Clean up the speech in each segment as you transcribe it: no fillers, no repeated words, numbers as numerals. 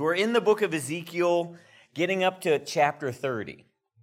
we're in the book of Ezekiel, getting up to chapter 30.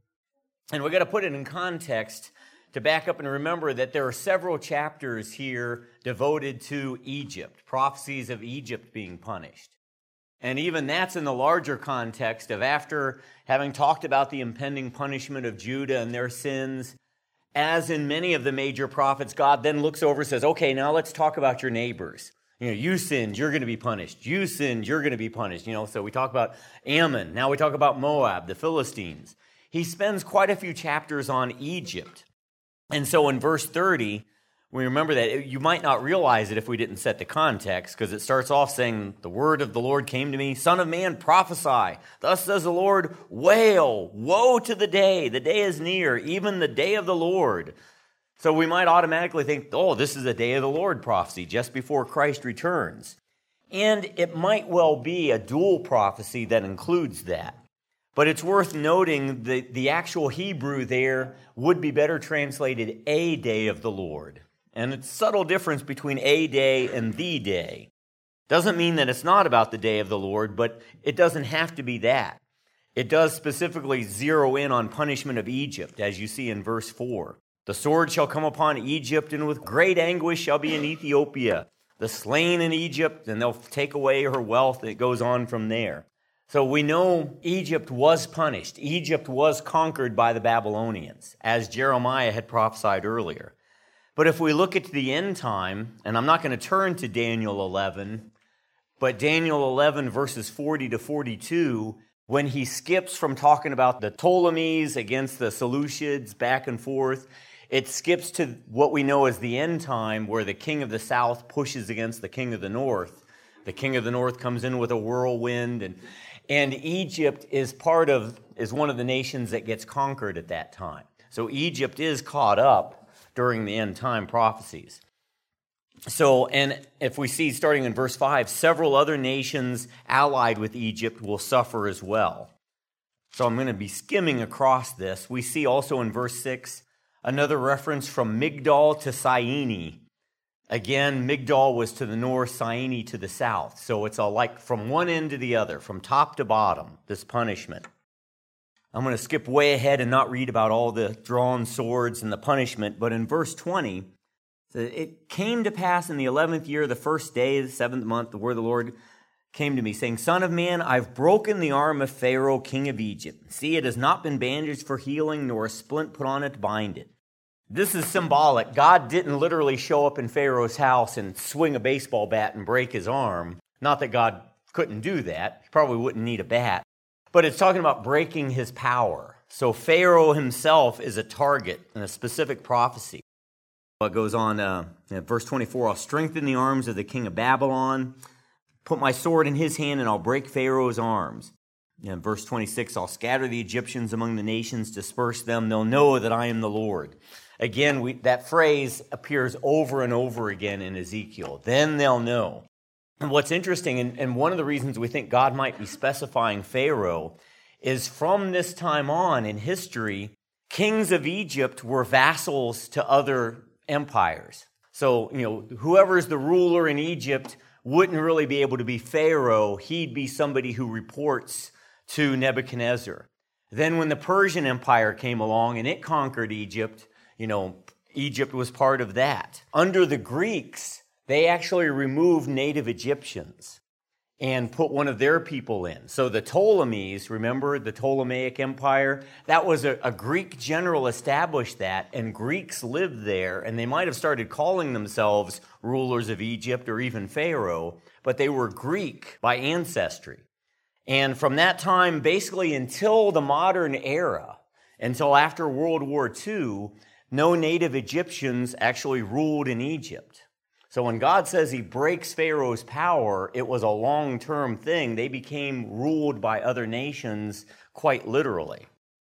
And we're going to put it in context to back up and remember that there are several chapters here devoted to Egypt, prophecies of Egypt being punished. And even that's in the larger context of after having talked about the impending punishment of Judah and their sins, as in many of the major prophets, God then looks over and says, okay, now let's talk about your neighbors. You sinned, you're going to be punished. You sinned, you're going to be punished. So we talk about Ammon. Now we talk about Moab, the Philistines. He spends quite a few chapters on Egypt. And so in verse 30, we remember that you might not realize it if we didn't set the context, because it starts off saying, the word of the Lord came to me, Son of man, prophesy. Thus says the Lord, wail, woe to the day is near, even the day of the Lord. So we might automatically think, this is a day of the Lord prophecy, just before Christ returns. And it might well be a dual prophecy that includes that. But it's worth noting that the actual Hebrew there would be better translated a day of the Lord. And it's a subtle difference between a day and the day. Doesn't mean that it's not about the day of the Lord, but it doesn't have to be that. It does specifically zero in on punishment of Egypt, as you see in verse 4. The sword shall come upon Egypt, and with great anguish shall be in Ethiopia. The slain in Egypt, and they'll take away her wealth. It goes on from there. So we know Egypt was punished. Egypt was conquered by the Babylonians, as Jeremiah had prophesied earlier. But if we look at the end time, and I'm not going to turn to Daniel 11, but Daniel 11 verses 40 to 42, when he skips from talking about the Ptolemies against the Seleucids back and forth, it skips to what we know as the end time, where the king of the south pushes against the king of the north. The king of the north comes in with a whirlwind, and Egypt is one of the nations that gets conquered at that time. So Egypt is caught up during the end time prophecies. So, and if we see starting in verse 5, several other nations allied with Egypt will suffer as well. So I'm going to be skimming across this. We see also in verse 6 another reference from Migdol to Syene. Again, Migdol was to the north, Syene to the south. So it's like from one end to the other, from top to bottom, this punishment. I'm going to skip way ahead and not read about all the drawn swords and the punishment, but in verse 20, it came to pass in the 11th year, the first day of the 7th month, the word of the Lord came to me, saying, Son of man, I've broken the arm of Pharaoh, king of Egypt. See, it has not been bandaged for healing, nor a splint put on it to bind it. This is symbolic. God didn't literally show up in Pharaoh's house and swing a baseball bat and break his arm. Not that God couldn't do that. He probably wouldn't need a bat. But it's talking about breaking his power. So Pharaoh himself is a target in a specific prophecy. It goes on, in verse 24, I'll strengthen the arms of the king of Babylon, put my sword in his hand, and I'll break Pharaoh's arms. In verse 26, I'll scatter the Egyptians among the nations, disperse them. They'll know that I am the Lord. Again, that phrase appears over and over again in Ezekiel. Then they'll know. And what's interesting, and one of the reasons we think God might be specifying Pharaoh, is from this time on in history, kings of Egypt were vassals to other empires. So, whoever's the ruler in Egypt wouldn't really be able to be Pharaoh. He'd be somebody who reports to Nebuchadnezzar. Then when the Persian Empire came along and it conquered Egypt, Egypt was part of that. Under the Greeks, they actually removed native Egyptians and put one of their people in. So the Ptolemies, remember the Ptolemaic Empire? That was a Greek general established that, and Greeks lived there, and they might have started calling themselves rulers of Egypt or even Pharaoh, but they were Greek by ancestry. And from that time, basically until the modern era, until after World War II, no native Egyptians actually ruled in Egypt. So when God says he breaks Pharaoh's power, it was a long-term thing. They became ruled by other nations quite literally.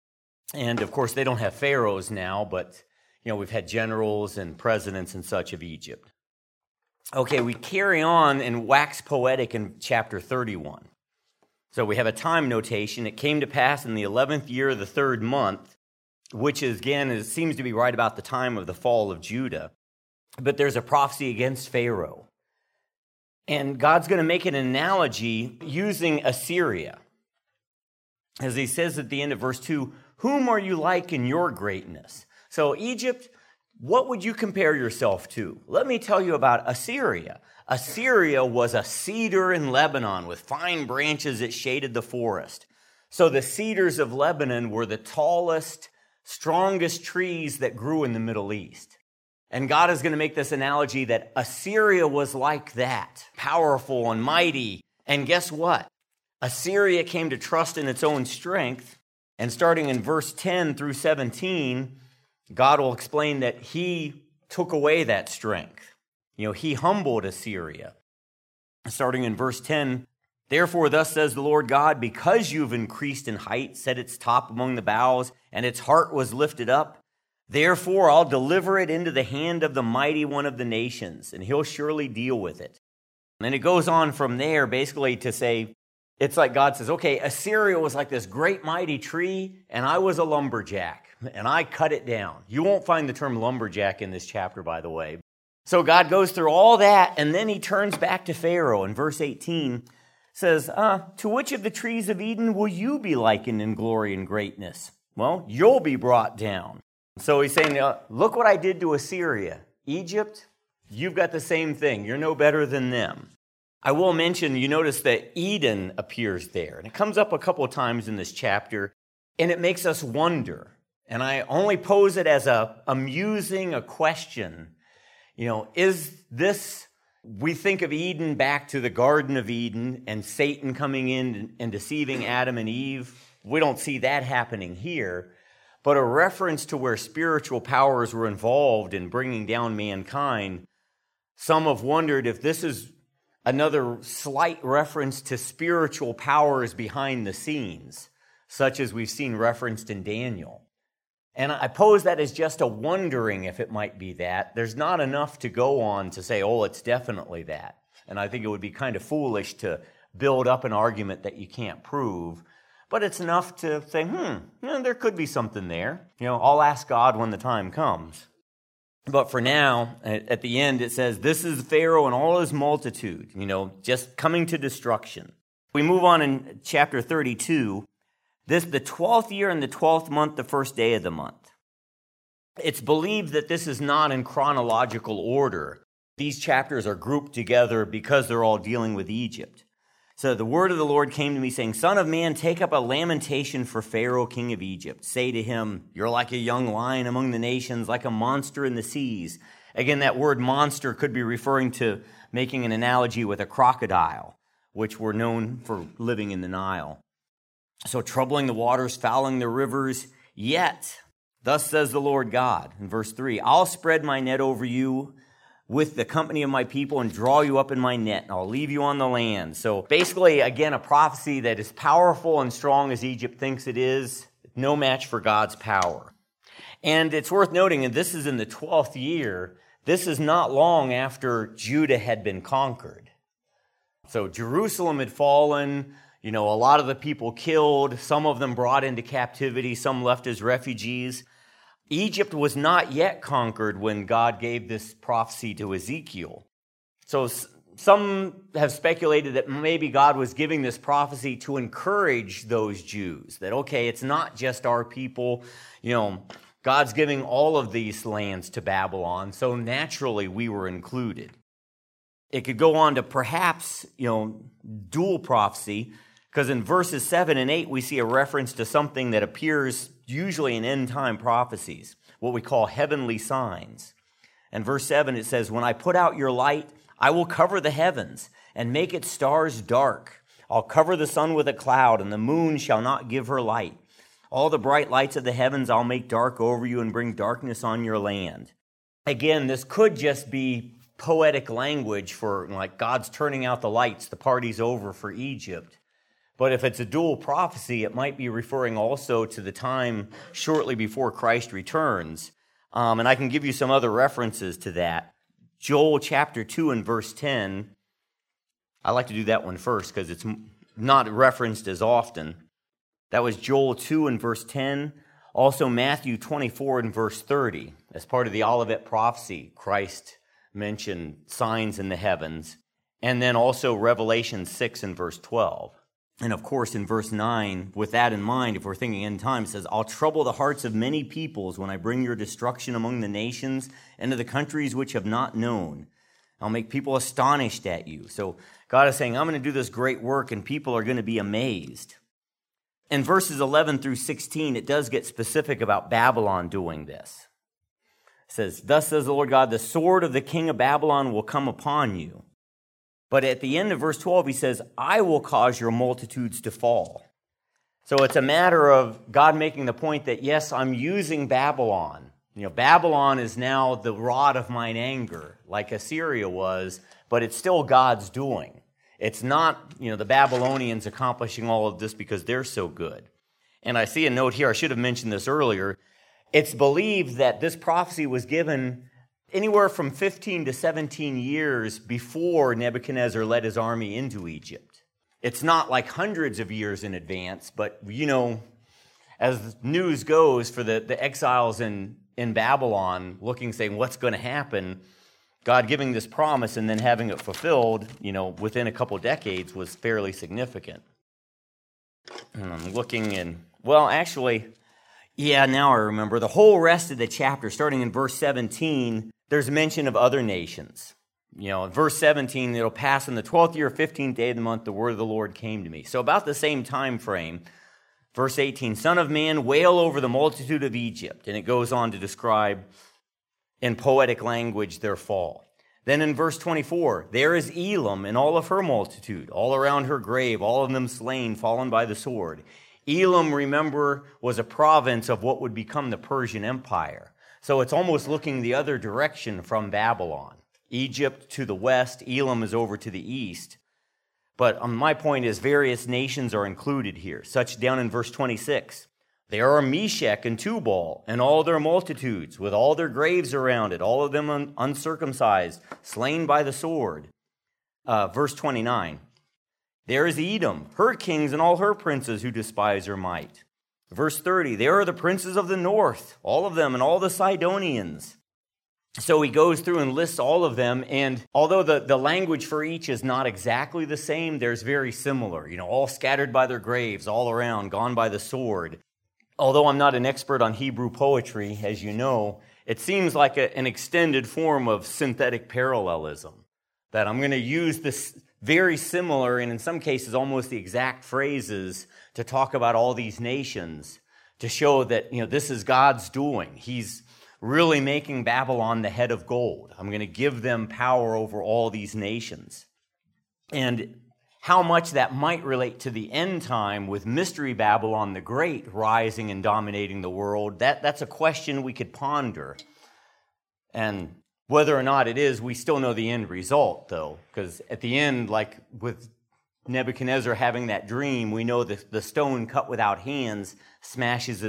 And of course, they don't have pharaohs now, but we've had generals and presidents and such of Egypt. Okay, we carry on and wax poetic in chapter 31. So we have a time notation. It came to pass in the 11th year of the 3rd month, which again seems to be right about the time of the fall of Judah. But there's a prophecy against Pharaoh. And God's going to make an analogy using Assyria. As he says at the end of verse 2, whom are you like in your greatness? So Egypt, what would you compare yourself to? Let me tell you about Assyria. Assyria was a cedar in Lebanon with fine branches that shaded the forest. So the cedars of Lebanon were the tallest, strongest trees that grew in the Middle East. And God is going to make this analogy that Assyria was like that, powerful and mighty. And guess what? Assyria came to trust in its own strength. And starting in verse 10 through 17, God will explain that he took away that strength. He humbled Assyria. Starting in verse 10, therefore thus says the Lord God, because you've increased in height, set its top among the boughs, and its heart was lifted up, therefore I'll deliver it into the hand of the mighty one of the nations, and he'll surely deal with it. And it goes on from there basically to say, it's like God says, okay, Assyria was like this great mighty tree, and I was a lumberjack, and I cut it down. You won't find the term lumberjack in this chapter, by the way. So God goes through all that, and then he turns back to Pharaoh. In verse 18 says, to which of the trees of Eden will you be likened in glory and greatness? Well, you'll be brought down. So he's saying, look what I did to Assyria. Egypt, you've got the same thing. You're no better than them. I will mention, you notice that Eden appears there. And it comes up a couple of times in this chapter. And it makes us wonder. And I only pose it as a question. Is this, we think of Eden back to the Garden of Eden and Satan coming in and deceiving Adam and Eve. We don't see that happening here. But a reference to where spiritual powers were involved in bringing down mankind, some have wondered if this is another slight reference to spiritual powers behind the scenes, such as we've seen referenced in Daniel. And I pose that as just a wondering if it might be that. There's not enough to go on to say, oh, it's definitely that. And I think it would be kind of foolish to build up an argument that you can't prove. But it's enough to say, there could be something there. I'll ask God when the time comes. But for now, at the end, it says, this is Pharaoh and all his multitude, just coming to destruction. We move on in chapter 32. This, the 12th year and the 12th month, the first day of the month. It's believed that this is not in chronological order. These chapters are grouped together because they're all dealing with Egypt. So the word of the Lord came to me saying, Son of man, take up a lamentation for Pharaoh, king of Egypt. Say to him, you're like a young lion among the nations, like a monster in the seas. Again, that word monster could be referring to making an analogy with a crocodile, which were known for living in the Nile. So troubling the waters, fouling the rivers, yet, thus says the Lord God, in verse 3, I'll spread my net over you with the company of my people and draw you up in my net, and I'll leave you on the land. So basically, again, a prophecy that is powerful and strong as Egypt thinks it is, no match for God's power. And it's worth noting, and this is in the 12th year, this is not long after Judah had been conquered. So Jerusalem had fallen, a lot of the people killed, some of them brought into captivity, some left as refugees. Egypt was not yet conquered when God gave this prophecy to Ezekiel. So some have speculated that maybe God was giving this prophecy to encourage those Jews, that, okay, it's not just our people, God's giving all of these lands to Babylon, so naturally we were included. It could go on to perhaps, dual prophecy, because in verses 7 and 8 we see a reference to something that appears usually in end-time prophecies, what we call heavenly signs. And verse 7, it says, when I put out your light, I will cover the heavens and make its stars dark. I'll cover the sun with a cloud, and the moon shall not give her light. All the bright lights of the heavens I'll make dark over you and bring darkness on your land. Again, this could just be poetic language for like God's turning out the lights, the party's over for Egypt. But if it's a dual prophecy, it might be referring also to the time shortly before Christ returns. And I can give you some other references to that. Joel chapter 2 and verse 10. I like to do that one first because it's not referenced as often. That was Joel 2 and verse 10. Also Matthew 24 and verse 30. As part of the Olivet prophecy, Christ mentioned signs in the heavens. And then also Revelation 6 and verse 12. And of course, in verse 9, with that in mind, if we're thinking end time, it says, I'll trouble the hearts of many peoples when I bring your destruction among the nations and to the countries which have not known. I'll make people astonished at you. So God is saying, I'm going to do this great work, and people are going to be amazed. In verses 11 through 16, it does get specific about Babylon doing this. It says, thus says the Lord God, the sword of the king of Babylon will come upon you. But at the end of verse 12, he says, I will cause your multitudes to fall. So it's a matter of God making the point that, yes, I'm using Babylon. Babylon is now the rod of mine anger, like Assyria was, but it's still God's doing. It's not, the Babylonians accomplishing all of this because they're so good. And I see a note here, I should have mentioned this earlier. It's believed that this prophecy was given anywhere from 15 to 17 years before Nebuchadnezzar led his army into Egypt. It's not like hundreds of years in advance, but, as news goes for the exiles in Babylon, looking, saying, what's going to happen? God giving this promise and then having it fulfilled, within a couple decades was fairly significant. And I'm looking in, now I remember. The whole rest of the chapter, starting in verse 17, there's mention of other nations. In verse 17, it'll pass in the 12th year, 15th day of the month, the word of the Lord came to me. So about the same time frame, verse 18, Son of man, wail over the multitude of Egypt. And it goes on to describe in poetic language their fall. Then in verse 24, there is Elam and all of her multitude, all around her grave, all of them slain, fallen by the sword. Elam, remember, was a province of what would become the Persian Empire. So it's almost looking the other direction from Babylon. Egypt to the west, Elam is over to the east. But my point is various nations are included here, such down in verse 26. There are Meshech and Tubal and all their multitudes, with all their graves around it, all of them uncircumcised, slain by the sword. Verse 29. There is Edom, her kings and all her princes who despise her might. Verse 30. There are the princes of the north, all of them, and all the Sidonians. So he goes through and lists all of them, and although the language for each is not exactly the same, there's very similar. All scattered by their graves, all around, gone by the sword. Although I'm not an expert on Hebrew poetry, as you know, it seems like an extended form of synthetic parallelism, that I'm going to use this very similar, and in some cases almost the exact phrases to talk about all these nations, to show that, this is God's doing. He's really making Babylon the head of gold. I'm going to give them power over all these nations. And how much that might relate to the end time with Mystery Babylon the Great rising and dominating the world, that's a question we could ponder. And whether or not it is, we still know the end result, though, because at the end, like with Nebuchadnezzar having that dream, we know that the stone cut without hands smashes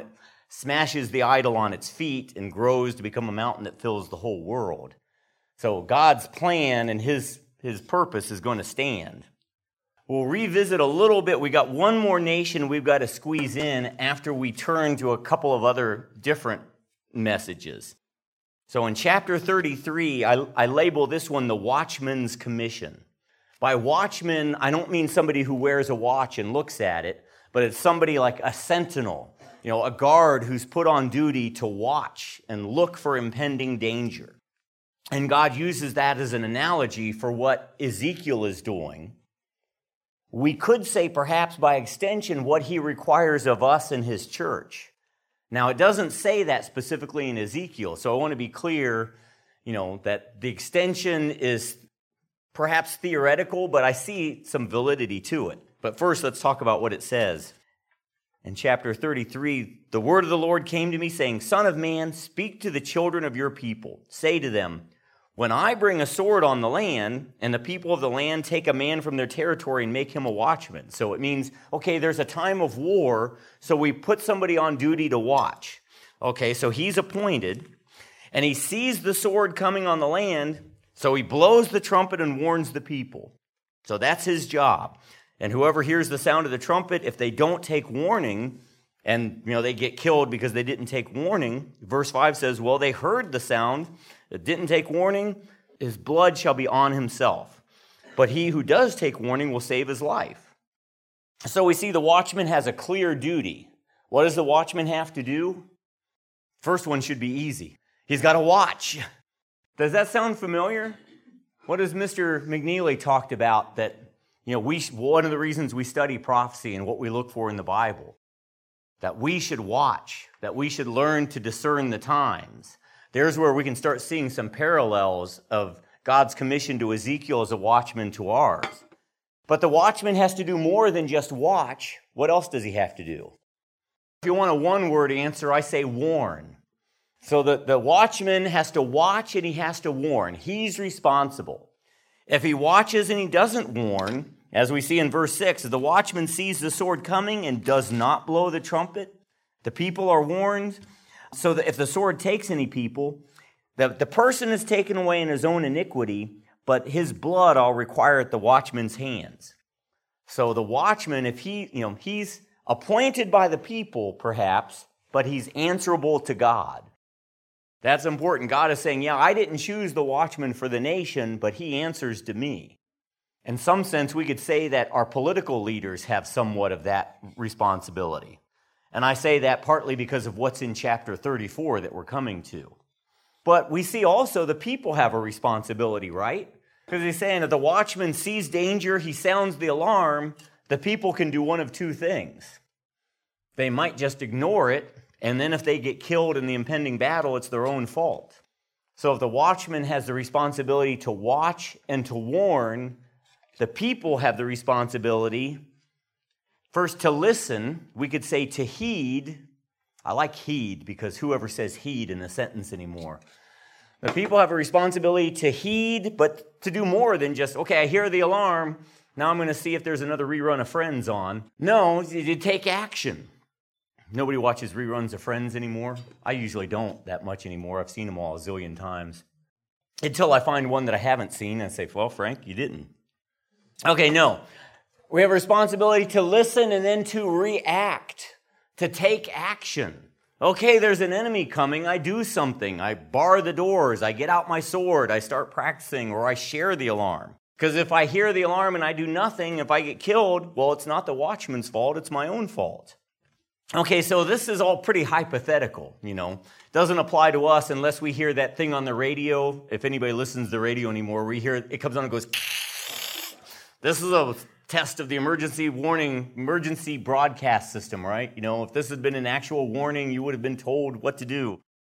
the idol on its feet and grows to become a mountain that fills the whole world. So God's plan and his purpose is going to stand. We'll revisit a little bit. We got one more nation we've got to squeeze in after we turn to a couple of other different messages. So in chapter 33, I label this one the Watchman's Commission. By watchman, I don't mean somebody who wears a watch and looks at it, but it's somebody like a sentinel, a guard who's put on duty to watch and look for impending danger. And God uses that as an analogy for what Ezekiel is doing. We could say perhaps by extension what he requires of us in his church. Now, it doesn't say that specifically in Ezekiel, so I want to be clear, that the extension is perhaps theoretical, but I see some validity to it. But first, let's talk about what it says. In chapter 33, the word of the Lord came to me, saying, Son of man, speak to the children of your people. Say to them, when I bring a sword on the land, and the people of the land take a man from their territory and make him a watchman. So it means, okay, there's a time of war, so we put somebody on duty to watch. Okay, so he's appointed, and he sees the sword coming on the land, so he blows the trumpet and warns the people. So that's his job. And whoever hears the sound of the trumpet, if they don't take warning, and they get killed because they didn't take warning, verse 5 says, well, they heard the sound, that didn't take warning, his blood shall be on himself. but he who does take warning will save his life. So we see the watchman has a clear duty. What does the watchman have to do? First one should be easy. He's got to watch. Does that sound familiar? What has Mr. McNeely talked about that, one of the reasons we study prophecy and what we look for in the Bible, that we should watch, that we should learn to discern the times. There's where we can start seeing some parallels of God's commission to Ezekiel as a watchman to ours. But the watchman has to do more than just watch. What else does he have to do? If you want a one-word answer, I say warn. So the watchman has to watch and he has to warn. He's responsible. If he watches and he doesn't warn, as we see in verse 6, the watchman sees the sword coming and does not blow the trumpet, the people are warned. So that if the sword takes any people, the person is taken away in his own iniquity, but his blood I'll require at the watchman's hands. So the watchman, if he's appointed by the people perhaps, but he's answerable to God. That's important. God is saying, I didn't choose the watchman for the nation, but he answers to me. In some sense, we could say that our political leaders have somewhat of that responsibility. And I say that partly because of what's in chapter 34 that we're coming to. But we see also the people have a responsibility, right? Because he's saying if the watchman sees danger, he sounds the alarm, the people can do one of two things. They might just ignore it, and then if they get killed in the impending battle, it's their own fault. So if the watchman has the responsibility to watch and to warn, the people have the responsibility, first to listen, we could say to heed. I like heed because whoever says heed in a sentence anymore. The people have a responsibility to heed, but to do more than just, I hear the alarm, now I'm going to see if there's another rerun of Friends on. No, you take action. Nobody watches reruns of Friends anymore. I usually don't that much anymore. I've seen them all a zillion times. Until I find one that I haven't seen and say, well, Frank, you didn't. No. We have a responsibility to listen and then to react, to take action. There's an enemy coming. I do something. I bar the doors. I get out my sword. I start practicing, or I share the alarm. Because if I hear the alarm and I do nothing, if I get killed, well, it's not the watchman's fault. It's my own fault. So this is all pretty hypothetical, Doesn't apply to us unless we hear that thing on the radio. If anybody listens to the radio anymore, we hear it comes on and goes, this is a test of the emergency broadcast system, right? If this had been an actual warning, you would have been told what to do.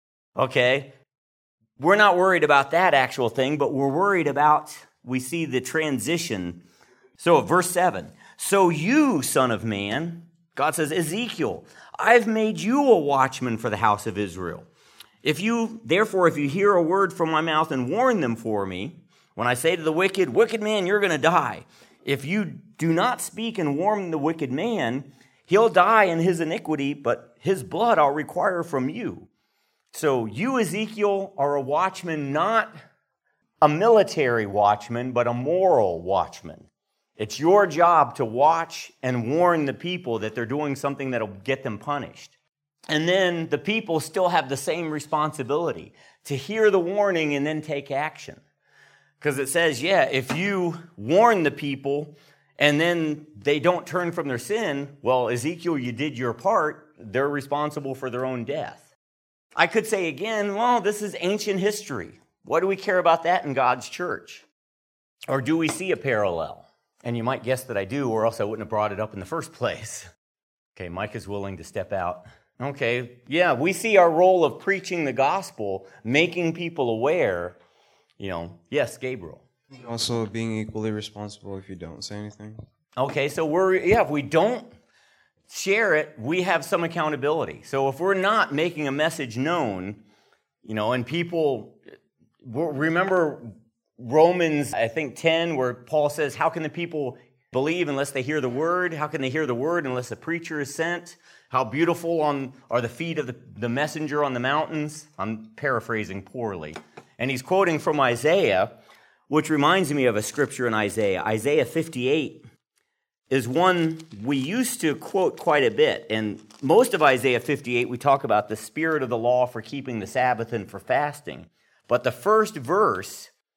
We're not worried about that actual thing, but we're worried about, we see the transition. So verse 7, so you, son of man, God says, Ezekiel, I've made you a watchman for the house of Israel. Therefore, if you hear a word from my mouth and warn them for me, when I say to the wicked man, you're going to die. If you do not speak and warn the wicked man, he'll die in his iniquity, but his blood I'll require from you. So you, Ezekiel, are a watchman, not a military watchman, but a moral watchman. It's your job to watch and warn the people that they're doing something that'll get them punished. And then the people still have the same responsibility to hear the warning and then take action. Because it says, if you warn the people and then they don't turn from their sin, well, Ezekiel, you did your part. They're responsible for their own death. I could say again, well, this is ancient history. What do we care about that in God's church? Or do we see a parallel? And you might guess that I do, or else I wouldn't have brought it up in the first place. Mike is willing to step out. We see our role of preaching the gospel, making people aware. Yes, Gabriel. Also being equally responsible if you don't say anything. So if we don't share it, we have some accountability. So if we're not making a message known, and people, remember Romans, I think 10, where Paul says, how can the people believe unless they hear the word? How can they hear the word unless a preacher is sent? How beautiful are the feet of the messenger on the mountains? I'm paraphrasing poorly. And he's quoting from Isaiah, which reminds me of a scripture in Isaiah. Isaiah 58 is one we used to quote quite a bit. And most of Isaiah 58, we talk about the spirit of the law for keeping the Sabbath and for fasting. But the first verse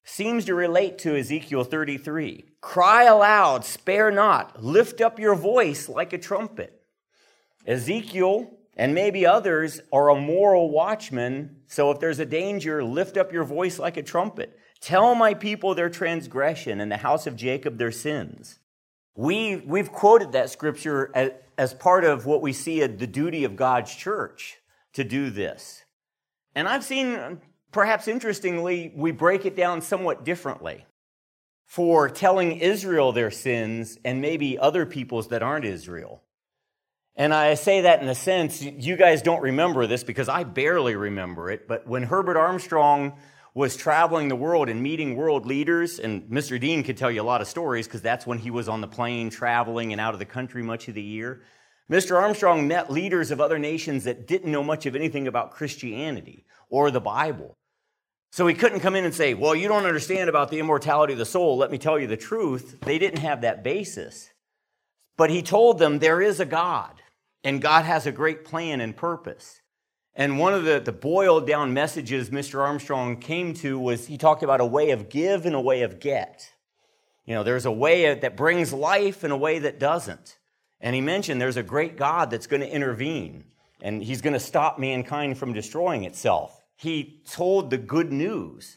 seems to relate to Ezekiel 33. Cry aloud, spare not, lift up your voice like a trumpet. Ezekiel and maybe others are a moral watchman, so if there's a danger, lift up your voice like a trumpet. Tell my people their transgression and the house of Jacob their sins. We've quoted that scripture as part of what we see as the duty of God's church to do this. And I've seen, perhaps interestingly, we break it down somewhat differently for telling Israel their sins and maybe other peoples that aren't Israel. And I say that in a sense, you guys don't remember this because I barely remember it, but when Herbert Armstrong was traveling the world and meeting world leaders, and Mr. Dean could tell you a lot of stories because that's when he was on the plane traveling and out of the country much of the year. Mr. Armstrong met leaders of other nations that didn't know much of anything about Christianity or the Bible. So he couldn't come in and say, well, you don't understand about the immortality of the soul. Let me tell you the truth. They didn't have that basis. But he told them there is a God, and God has a great plan and purpose. And one of the boiled down messages Mr. Armstrong came to was he talked about a way of give and a way of get. You know, there's a way that brings life and a way that doesn't. And he mentioned there's a great God that's going to intervene, and he's going to stop mankind from destroying itself. He told the good news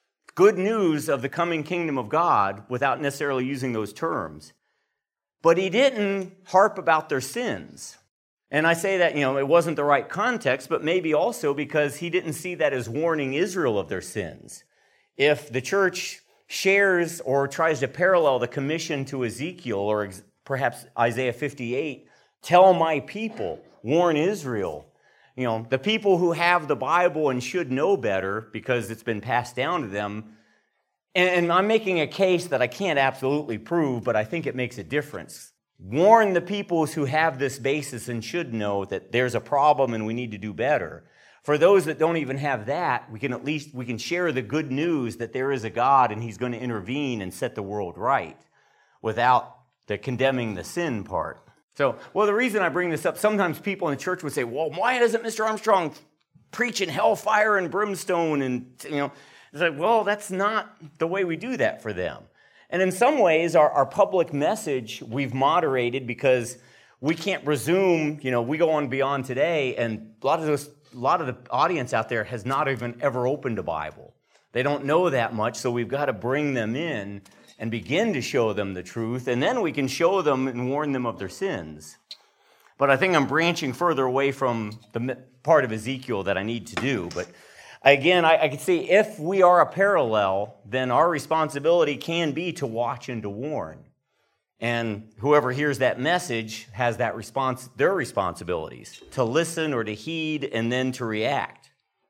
of the coming kingdom of God without necessarily using those terms. But he didn't harp about their sins. And I say that, it wasn't the right context, but maybe also because he didn't see that as warning Israel of their sins. If the church shares or tries to parallel the commission to Ezekiel or perhaps Isaiah 58, tell my people, warn Israel, the people who have the Bible and should know better because it's been passed down to them. And I'm making a case that I can't absolutely prove, but I think it makes a difference. Warn the peoples who have this basis and should know that there's a problem and we need to do better. For those that don't even have that, we can share the good news that there is a God and he's going to intervene and set the world right without the condemning the sin part. So, the reason I bring this up, sometimes people in the church would say, well, why doesn't Mr. Armstrong preach in hellfire and brimstone? And, it's like, well, that's not the way we do that for them. And in some ways, our public message we've moderated because we can't presume, we go on beyond today, and a lot of the audience out there has not even ever opened a Bible. They don't know that much, so we've got to bring them in and begin to show them the truth, and then we can show them and warn them of their sins. But I think I'm branching further away from the part of Ezekiel that I need to do, but again, I can see if we are a parallel, then our responsibility can be to watch and to warn. And whoever hears that message has their responsibilities to listen or to heed and then to react.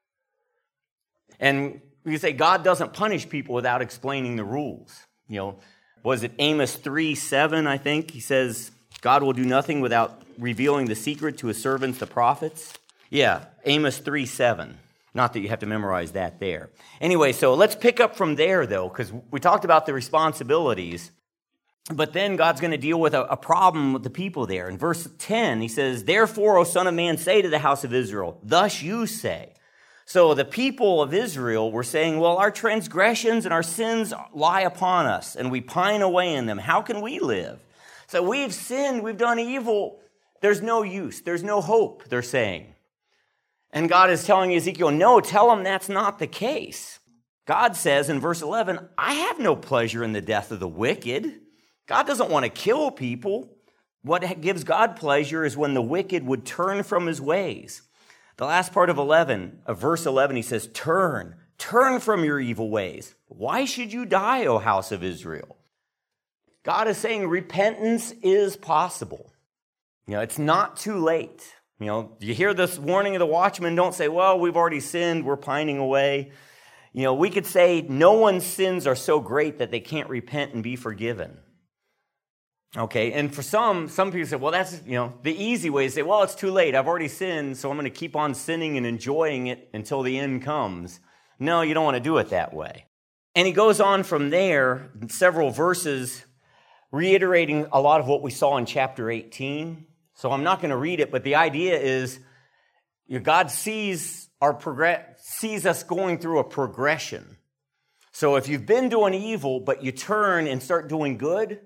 And we can say God doesn't punish people without explaining the rules. Was it Amos 3:7, I think? He says, God will do nothing without revealing the secret to his servants, the prophets. Yeah, Amos 3:7. Not that you have to memorize that there. Anyway, so let's pick up from there, though, because we talked about the responsibilities. But then God's going to deal with a problem with the people there. In verse 10, he says, therefore, O son of man, say to the house of Israel, thus you say. So the people of Israel were saying, well, our transgressions and our sins lie upon us, and we pine away in them. How can we live? So we've sinned, we've done evil. There's no use, there's no hope, they're saying. And God is telling Ezekiel, no, tell him that's not the case. God says in verse 11, I have no pleasure in the death of the wicked. God doesn't want to kill people. What gives God pleasure is when the wicked would turn from his ways. The last part of verse 11, he says, turn from your evil ways. Why should you die, O house of Israel? God is saying repentance is possible. It's not too late. You hear this warning of the watchman, don't say, well, we've already sinned, we're pining away. We could say no one's sins are so great that they can't repent and be forgiven. Okay, and for some people say, well, that's, the easy way to say, well, it's too late. I've already sinned, so I'm going to keep on sinning and enjoying it until the end comes. No, you don't want to do it that way. And he goes on from there, several verses, reiterating a lot of what we saw in chapter 18. So I'm not going to read it, but the idea is God sees us going through a progression. So if you've been doing evil, but you turn and start doing good,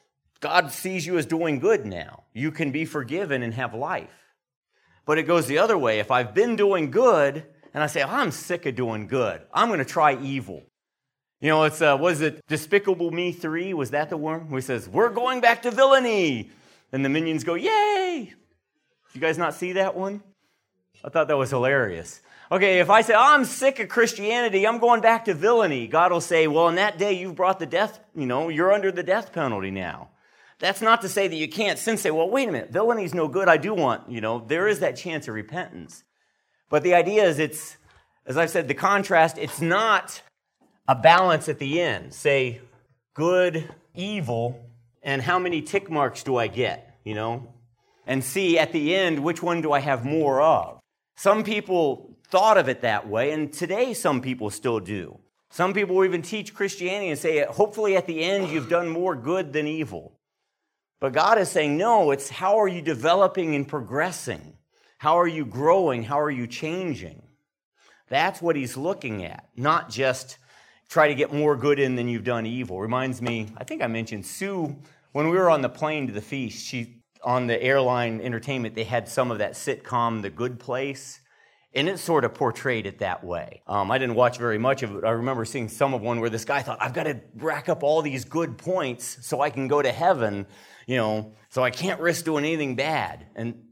God sees you as doing good now. You can be forgiven and have life. But it goes the other way. If I've been doing good, and I say, I'm sick of doing good, I'm going to try evil. You know, it's, was it Despicable Me 3? Was that the one where he says, we're going back to villainy? And the minions go, yay! You guys not see that one? I thought that was hilarious. Okay, if I say, I'm sick of Christianity, I'm going back to villainy, God will say, well, in that day you've brought the death, you're under the death penalty now. That's not to say that you can't sin, say, well, wait a minute, villainy is no good, I do want, there is that chance of repentance. But the idea is it's, as I've said, the contrast, it's not a balance at the end. Say, good, evil, and how many tick marks do I get, And see at the end, which one do I have more of? Some people thought of it that way, and today some people still do. Some people will even teach Christianity and say, hopefully at the end you've done more good than evil. But God is saying, no, it's how are you developing and progressing? How are you growing? How are you changing? That's what he's looking at, not just try to get more good in than you've done evil. Reminds me, I think I mentioned Sue, when we were on the plane to the feast, on the airline entertainment, they had some of that sitcom, The Good Place, and it sort of portrayed it that way. I didn't watch very much of it. I remember seeing some of one where this guy thought, I've got to rack up all these good points so I can go to heaven, so I can't risk doing anything bad. And,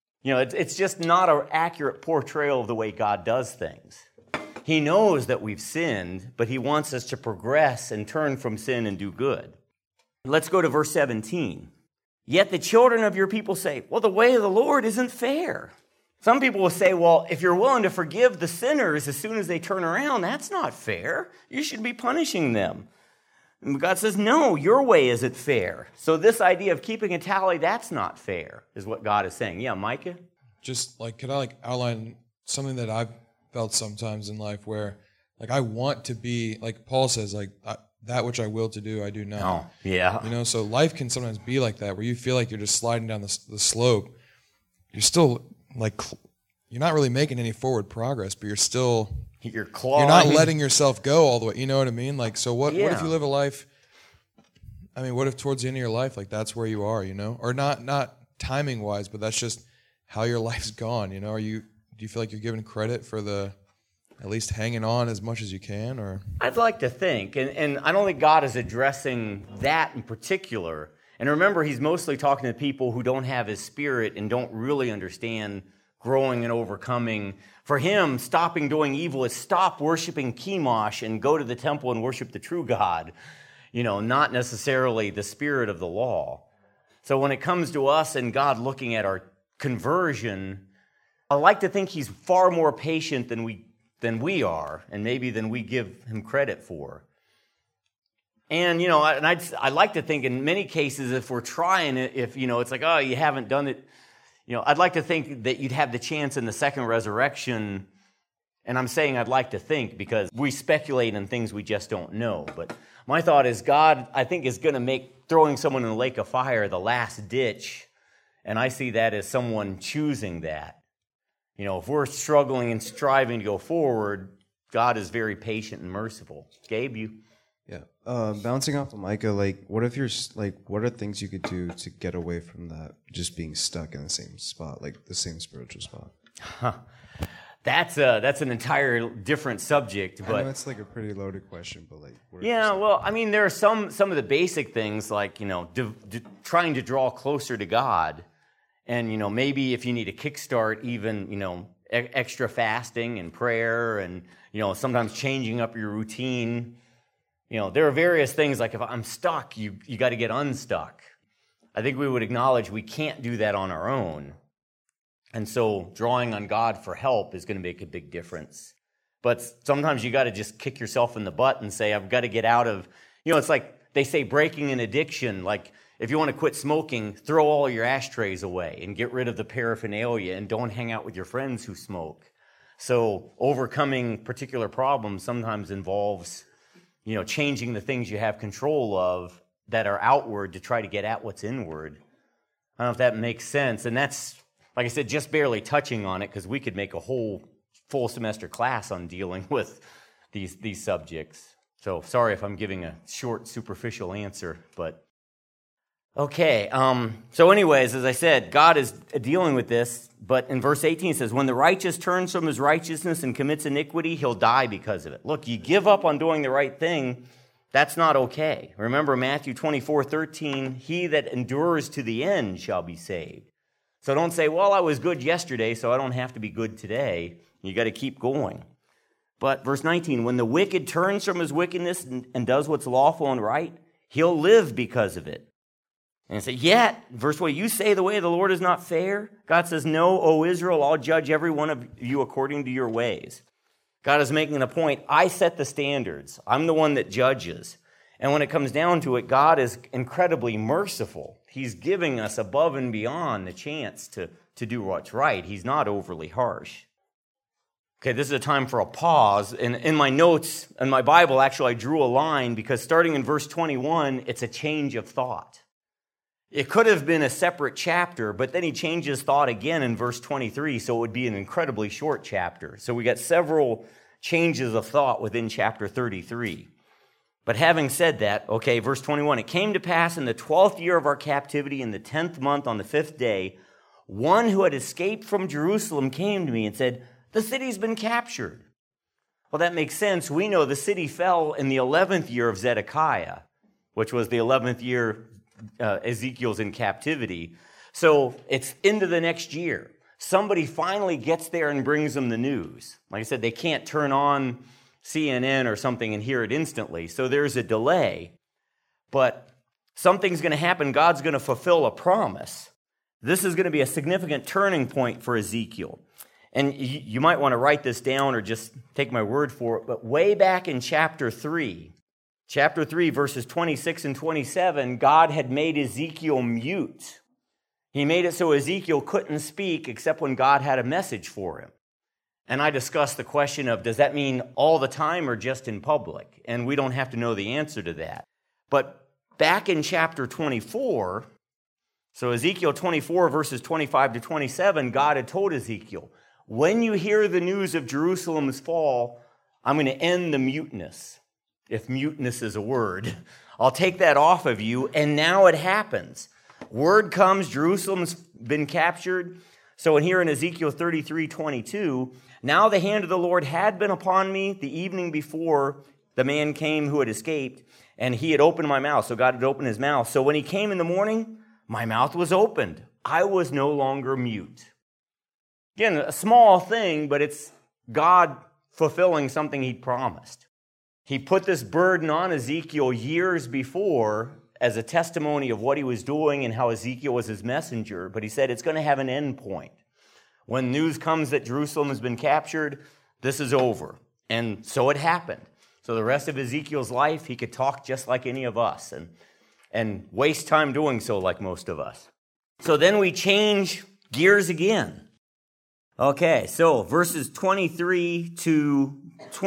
it's just not an accurate portrayal of the way God does things. He knows that we've sinned, but he wants us to progress and turn from sin and do good. Let's go to verse 17. Yet the children of your people say, well, the way of the Lord isn't fair. Some people will say, well, if you're willing to forgive the sinners as soon as they turn around, that's not fair. You should be punishing them. And God says, no, your way isn't fair. So this idea of keeping a tally, that's not fair, is what God is saying. Yeah, Micah? Just could I outline something that I've felt sometimes in life where I want to be, like Paul says, that which I will to do, I do not. Oh, yeah. So life can sometimes be like that, where you feel like you're just sliding down the slope. You're still, you're not really making any forward progress, but you're clawing. You're not letting yourself go all the way. You know what I mean? So what if you live a life, what if towards the end of your life, that's where you are, Or not timing-wise, but that's just how your life's gone, Do you feel like you're given credit for at least hanging on as much as you can? Or I'd like to think, and I don't think God is addressing that in particular. And remember, he's mostly talking to people who don't have his spirit and don't really understand growing and overcoming. For him, stopping doing evil is stop worshiping Chemosh and go to the temple and worship the true God, not necessarily the spirit of the law. So when it comes to us and God looking at our conversion, I like to think he's far more patient than we are, and maybe than we give him credit for. And, I'd like to think in many cases, if we're trying it, if, it's like, oh, you haven't done it, I'd like to think that you'd have the chance in the second resurrection. And I'm saying I'd like to think because we speculate on things we just don't know. But my thought is God, I think, is going to make throwing someone in the lake of fire the last ditch. And I see that as someone choosing that. If we're struggling and striving to go forward, God is very patient and merciful. Gabe, you? Yeah. Bouncing off of Micah, what if you're, what are things you could do to get away from that, just being stuck in the same spot, the same spiritual spot? That's an entire different subject. But I know it's a pretty loaded question, but what there are some of the basic things trying to draw closer to God. And, maybe if you need a kickstart, even, extra fasting and prayer and, sometimes changing up your routine. There are various things if I'm stuck, you got to get unstuck. I think we would acknowledge we can't do that on our own. And so drawing on God for help is going to make a big difference. But sometimes you got to just kick yourself in the butt and say, I've got to get out of, it's like they say breaking an addiction, if you want to quit smoking, throw all your ashtrays away and get rid of the paraphernalia and don't hang out with your friends who smoke. So overcoming particular problems sometimes involves, changing the things you have control of that are outward to try to get at what's inward. I don't know if that makes sense. And that's, like I said, just barely touching on it because we could make a whole full semester class on dealing with these subjects. So sorry if I'm giving a short, superficial answer, but okay. So anyways, as I said, God is dealing with this, but in verse 18 it says, when the righteous turns from his righteousness and commits iniquity, he'll die because of it. Look, you give up on doing the right thing, that's not okay. Remember Matthew 24:13, he that endures to the end shall be saved. So don't say, well, I was good yesterday, so I don't have to be good today. You got to keep going. But verse 19, when the wicked turns from his wickedness and does what's lawful and right, he'll live because of it. And say, yet, verse 20, you say the way of the Lord is not fair. God says, no, O Israel, I'll judge every one of you according to your ways. God is making a point. I set the standards. I'm the one that judges. And when it comes down to it, God is incredibly merciful. He's giving us above and beyond the chance to do what's right. He's not overly harsh. Okay, this is a time for a pause. And in my notes, in my Bible, actually, I drew a line because starting in verse 21, it's a change of thought. It could have been a separate chapter, but then he changes thought again in verse 23, so it would be an incredibly short chapter. So we got several changes of thought within chapter 33. But having said that, okay, verse 21, it came to pass in the 12th year of our captivity, in the 10th month, on the 5th day, one who had escaped from Jerusalem came to me and said, the city's been captured. Well, that makes sense. We know the city fell in the 11th year of Zedekiah, which was the 11th year Ezekiel's in captivity. So it's into the next year. Somebody finally gets there and brings them the news. Like I said, they can't turn on CNN or something and hear it instantly. So there's a delay. But something's going to happen. God's going to fulfill a promise. This is going to be a significant turning point for Ezekiel. And you might want to write this down or just take my word for it. But way back in chapter 3, verses 26 and 27, God had made Ezekiel mute. He made it so Ezekiel couldn't speak except when God had a message for him. And I discussed the question of, does that mean all the time or just in public? And we don't have to know the answer to that. But back in chapter 24, so Ezekiel 24, verses 25 to 27, God had told Ezekiel, when you hear the news of Jerusalem's fall, I'm going to end the muteness. If muteness is a word, I'll take that off of you, and now it happens. Word comes, Jerusalem's been captured. So in here in Ezekiel 33:22, now the hand of the Lord had been upon me the evening before the man came who had escaped, and he had opened my mouth. So God had opened his mouth. So when he came in the morning, my mouth was opened. I was no longer mute. Again, a small thing, but it's God fulfilling something he promised. He put this burden on Ezekiel years before as a testimony of what he was doing and how Ezekiel was his messenger, but he said it's going to have an end point. When news comes that Jerusalem has been captured, this is over. And so it happened. So the rest of Ezekiel's life, he could talk just like any of us and waste time doing so like most of us. So then we change gears again. Okay, so verses 23 to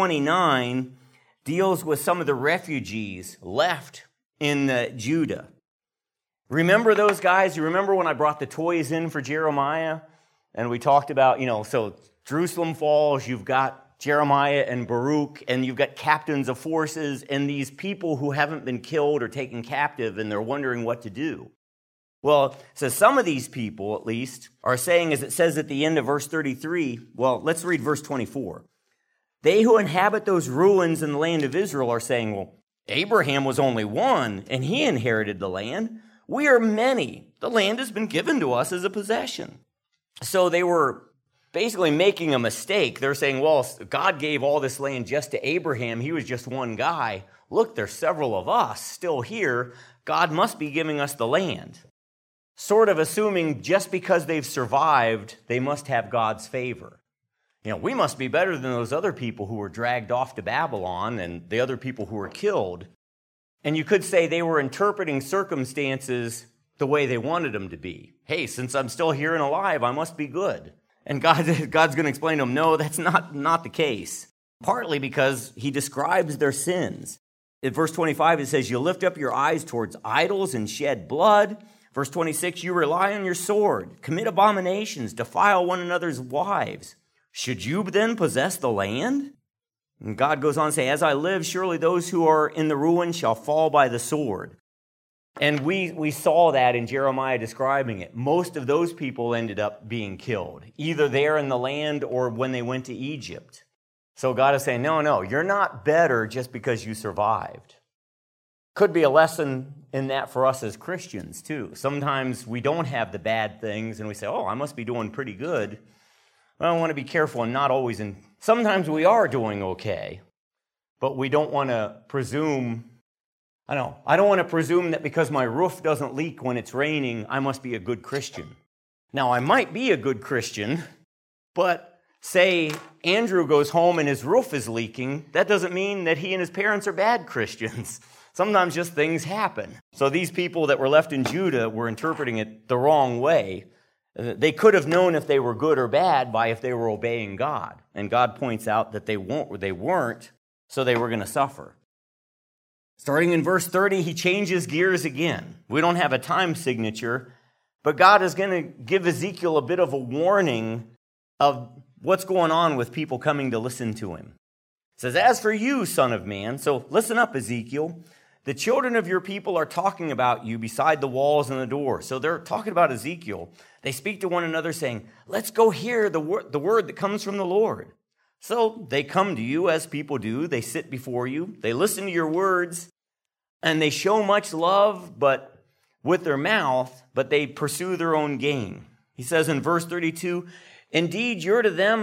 29 deals with some of the refugees left in Judah. Remember those guys? You remember when I brought the toys in for Jeremiah? And we talked about, so Jerusalem falls, you've got Jeremiah and Baruch, and you've got captains of forces, and these people who haven't been killed or taken captive, and they're wondering what to do. Well, so some of these people, at least, are saying, as it says at the end of verse 33, well, let's read verse 24. They who inhabit those ruins in the land of Israel are saying, well, Abraham was only one, and he inherited the land. We are many. The land has been given to us as a possession. So they were basically making a mistake. They're saying, well, God gave all this land just to Abraham. He was just one guy. Look, there's several of us still here. God must be giving us the land. Sort of assuming just because they've survived, they must have God's favor. We must be better than those other people who were dragged off to Babylon and the other people who were killed. And you could say they were interpreting circumstances the way they wanted them to be. Hey, since I'm still here and alive, I must be good. And God's going to explain to them, no, that's not the case. Partly because he describes their sins. In verse 25, it says, you lift up your eyes towards idols and shed blood. Verse 26, you rely on your sword, commit abominations, defile one another's wives. Should you then possess the land? And God goes on to say, as I live, surely those who are in the ruin shall fall by the sword. And we saw that in Jeremiah describing it. Most of those people ended up being killed, either there in the land or when they went to Egypt. So God is saying, no, you're not better just because you survived. Could be a lesson in that for us as Christians, too. Sometimes we don't have the bad things, and we say, I must be doing pretty good. Well, I want to be careful and not always. And sometimes we are doing okay, but we don't want to presume. I don't want to presume that because my roof doesn't leak when it's raining, I must be a good Christian. Now, I might be a good Christian, but say Andrew goes home and his roof is leaking, that doesn't mean that he and his parents are bad Christians. Sometimes just things happen. So these people that were left in Judah were interpreting it the wrong way. They could have known if they were good or bad by if they were obeying God. And God points out that they weren't, so they were going to suffer. Starting in verse 30, he changes gears again. We don't have a time signature, but God is going to give Ezekiel a bit of a warning of what's going on with people coming to listen to him. It says, as for you, son of man, so listen up, Ezekiel, the children of your people are talking about you beside the walls and the door. So they're talking about Ezekiel. They speak to one another saying, let's go hear the word that comes from the Lord. So they come to you as people do. They sit before you. They listen to your words, and they show much love, but with their mouth, but they pursue their own gain. He says in verse 32, indeed, you're to them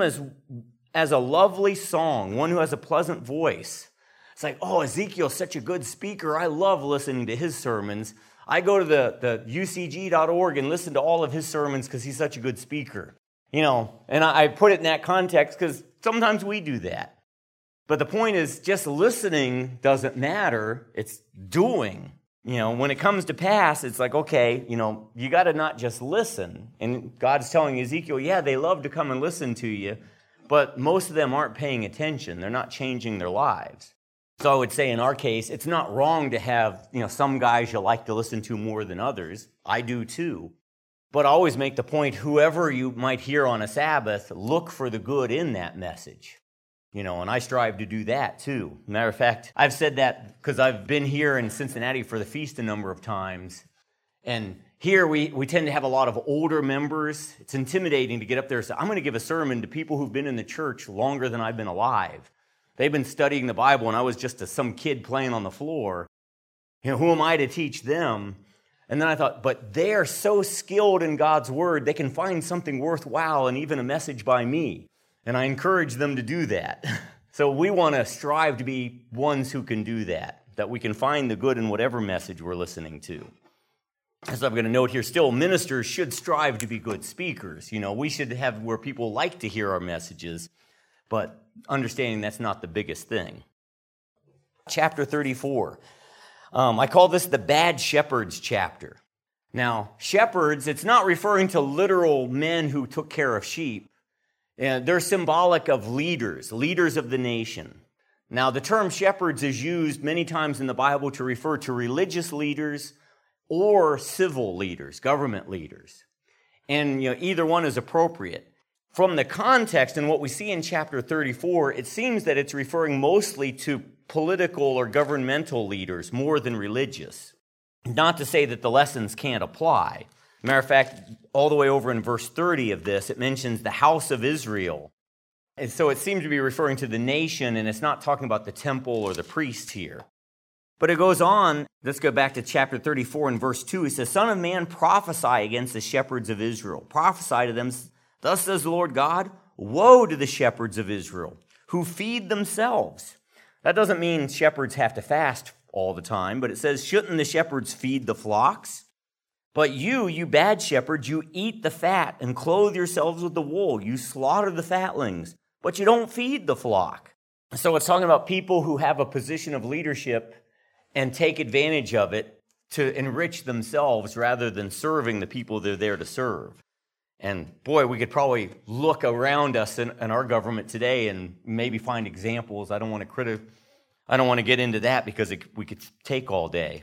as a lovely song, one who has a pleasant voice. It's like, Ezekiel's such a good speaker. I love listening to his sermons. I go to the ucg.org and listen to all of his sermons because he's such a good speaker. And I put it in that context because sometimes we do that. But the point is, just listening doesn't matter. It's doing. When it comes to pass, it's like, okay, you got to not just listen. And God's telling Ezekiel, yeah, they love to come and listen to you, but most of them aren't paying attention. They're not changing their lives. So I would say in our case, it's not wrong to have, some guys you like to listen to more than others. I do too. But I always make the point, whoever you might hear on a Sabbath, look for the good in that message. And I strive to do that too. Matter of fact, I've said that because I've been here in Cincinnati for the feast a number of times. And here we tend to have a lot of older members. It's intimidating to get up there and say, I'm going to give a sermon to people who've been in the church longer than I've been alive. They've been studying the Bible, and I was just some kid playing on the floor. Who am I to teach them? And then I thought, but they are so skilled in God's word, they can find something worthwhile and even a message by me. And I encourage them to do that. So we want to strive to be ones who can do that we can find the good in whatever message we're listening to. As I'm going to note here, still, ministers should strive to be good speakers. We should have where people like to hear our messages, but understanding that's not the biggest thing. Chapter 34. I call this the bad shepherds chapter. Now, shepherds, it's not referring to literal men who took care of sheep. They're symbolic of leaders of the nation. Now, the term shepherds is used many times in the Bible to refer to religious leaders or civil leaders, government leaders. And either one is appropriate. From the context and what we see in chapter 34, it seems that it's referring mostly to political or governmental leaders more than religious. Not to say that the lessons can't apply. Matter of fact, all the way over in verse 30 of this, it mentions the house of Israel. And so it seems to be referring to the nation, and it's not talking about the temple or the priest here. But it goes on, let's go back to chapter 34 and verse 2. It says, Son of man, prophesy against the shepherds of Israel. Prophesy to them, thus says the Lord God, woe to the shepherds of Israel, who feed themselves. That doesn't mean shepherds have to fast all the time, but it says, shouldn't the shepherds feed the flocks? But you bad shepherds, you eat the fat and clothe yourselves with the wool. You slaughter the fatlings, but you don't feed the flock. So it's talking about people who have a position of leadership and take advantage of it to enrich themselves rather than serving the people they're there to serve. And boy, we could probably look around us in our government today and maybe find examples. I don't want to get into that because we could take all day.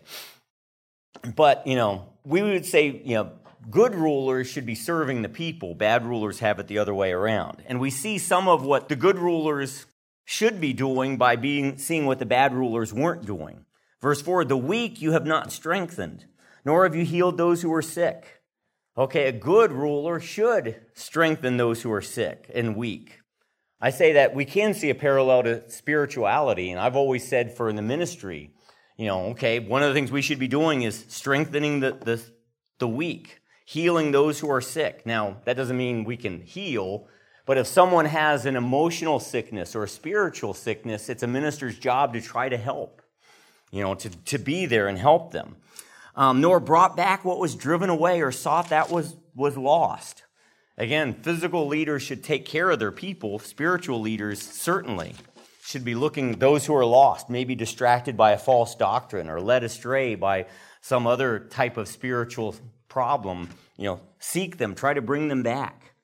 But, we would say, good rulers should be serving the people. Bad rulers have it the other way around. And we see some of what the good rulers should be doing by seeing what the bad rulers weren't doing. Verse 4, the weak you have not strengthened, nor have you healed those who are sick. Okay, a good ruler should strengthen those who are sick and weak. I say that we can see a parallel to spirituality, and I've always said for in the ministry, one of the things we should be doing is strengthening the weak, healing those who are sick. Now, that doesn't mean we can heal, but if someone has an emotional sickness or a spiritual sickness, it's a minister's job to try to help, to be there and help them. Nor brought back what was driven away or sought that was lost. Again, physical leaders should take care of their people. Spiritual leaders certainly should be looking those who are lost, maybe distracted by a false doctrine or led astray by some other type of spiritual problem. Seek them, try to bring them back.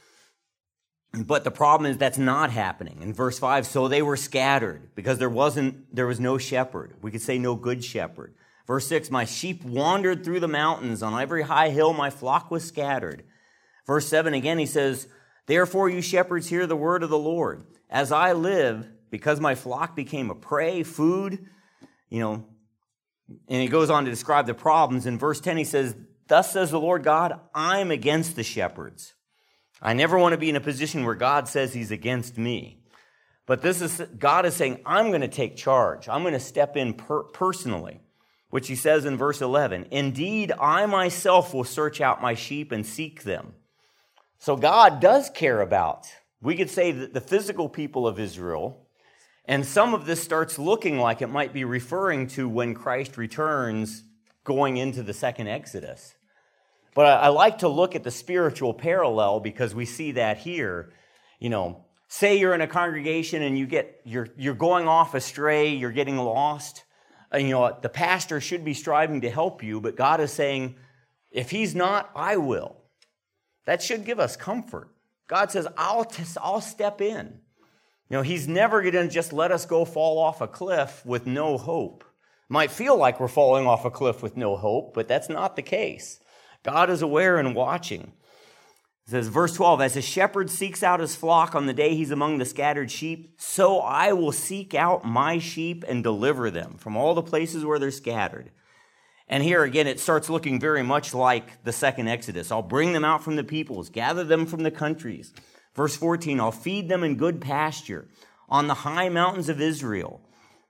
But the problem is that's not happening. In verse 5, so they were scattered because there was no shepherd. We could say no good shepherd. Verse 6, my sheep wandered through the mountains. On every high hill my flock was scattered. Verse 7 again, he says, therefore you shepherds hear the word of the Lord. As I live, because my flock became a prey, food, and he goes on to describe the problems. In verse 10 he says, thus says the Lord God, I'm against the shepherds. I never want to be in a position where God says he's against me. But God is saying, I'm going to take charge. I'm going to step in personally, which he says in verse 11, indeed, I myself will search out my sheep and seek them. So God does care about, we could say, that the physical people of Israel, and some of this starts looking like it might be referring to when Christ returns going into the second Exodus. But I like to look at the spiritual parallel because we see that here. Say you're in a congregation and you're going off astray, you're getting lost. The pastor should be striving to help you, but God is saying, if he's not, I will. That should give us comfort. God says, I'll step in. He's never going to just let us go fall off a cliff with no hope. Might feel like we're falling off a cliff with no hope, but that's not the case. God is aware and watching. It says, verse 12, as a shepherd seeks out his flock on the day he's among the scattered sheep, so I will seek out my sheep and deliver them from all the places where they're scattered. And here again, it starts looking very much like the second Exodus. I'll bring them out from the peoples, gather them from the countries. Verse 14, I'll feed them in good pasture on the high mountains of Israel.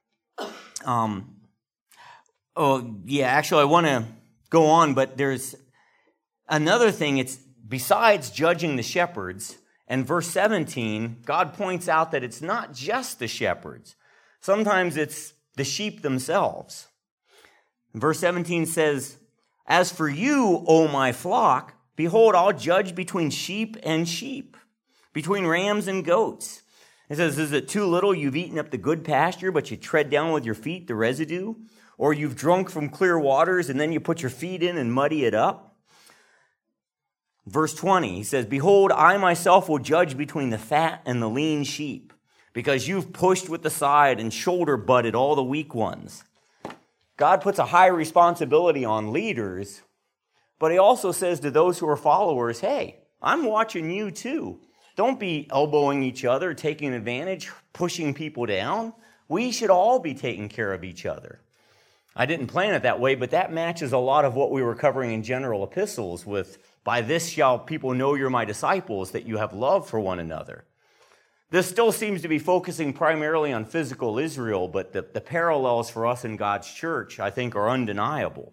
I want to go on, but there's another thing. It's besides judging the shepherds, and verse 17, God points out that it's not just the shepherds. Sometimes it's the sheep themselves. Verse 17 says, as for you, O my flock, behold, I'll judge between sheep and sheep, between rams and goats. It says, is it too little you've eaten up the good pasture, but you tread down with your feet the residue? Or you've drunk from clear waters, and then you put your feet in and muddy it up? Verse 20, he says, behold, I myself will judge between the fat and the lean sheep, because you've pushed with the side and shoulder butted all the weak ones. God puts a high responsibility on leaders, but he also says to those who are followers, hey, I'm watching you too. Don't be elbowing each other, taking advantage, pushing people down. We should all be taking care of each other. I didn't plan it that way, but that matches a lot of what we were covering in general epistles with, by this shall people know you're my disciples, that you have love for one another. This still seems to be focusing primarily on physical Israel, but the parallels for us in God's church, I think, are undeniable.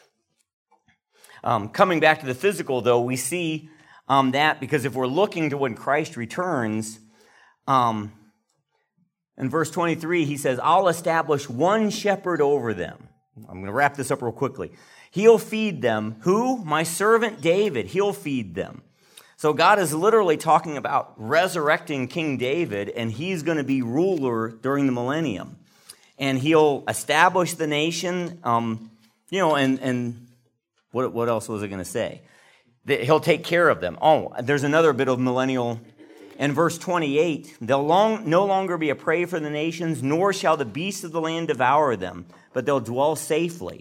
Coming back to the physical, though, we see that because if we're looking to when Christ returns, in verse 23, he says, I'll establish one shepherd over them. I'm going to wrap this up real quickly. He'll feed them. Who? My servant David. He'll feed them. So God is literally talking about resurrecting King David, and he's going to be ruler during the millennium. And he'll establish the nation, and what else was I going to say? He'll take care of them. Oh, there's another bit of millennial. In verse 28, they'll no longer be a prey for the nations, nor shall the beasts of the land devour them, but they'll dwell safely.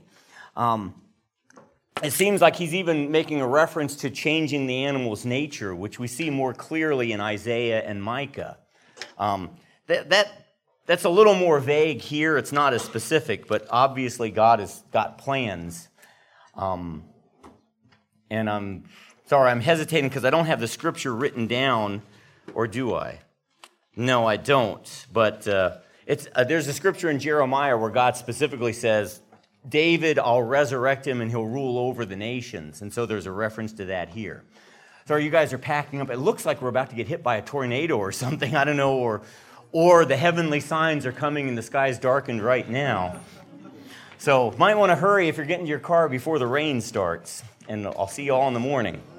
It seems like he's even making a reference to changing the animal's nature, which we see more clearly in Isaiah and Micah. that's a little more vague here. It's not as specific, but obviously God has got plans. And I'm sorry, I'm hesitating because I don't have the scripture written down, or do I? No, I don't. But there's a scripture in Jeremiah where God specifically says, David, I'll resurrect him and he'll rule over the nations. And so there's a reference to that here. So you guys are packing up. It looks like we're about to get hit by a tornado or something. I don't know, or the heavenly signs are coming and the sky's darkened right now. So might want to hurry if you're getting to your car before the rain starts. And I'll see you all in the morning.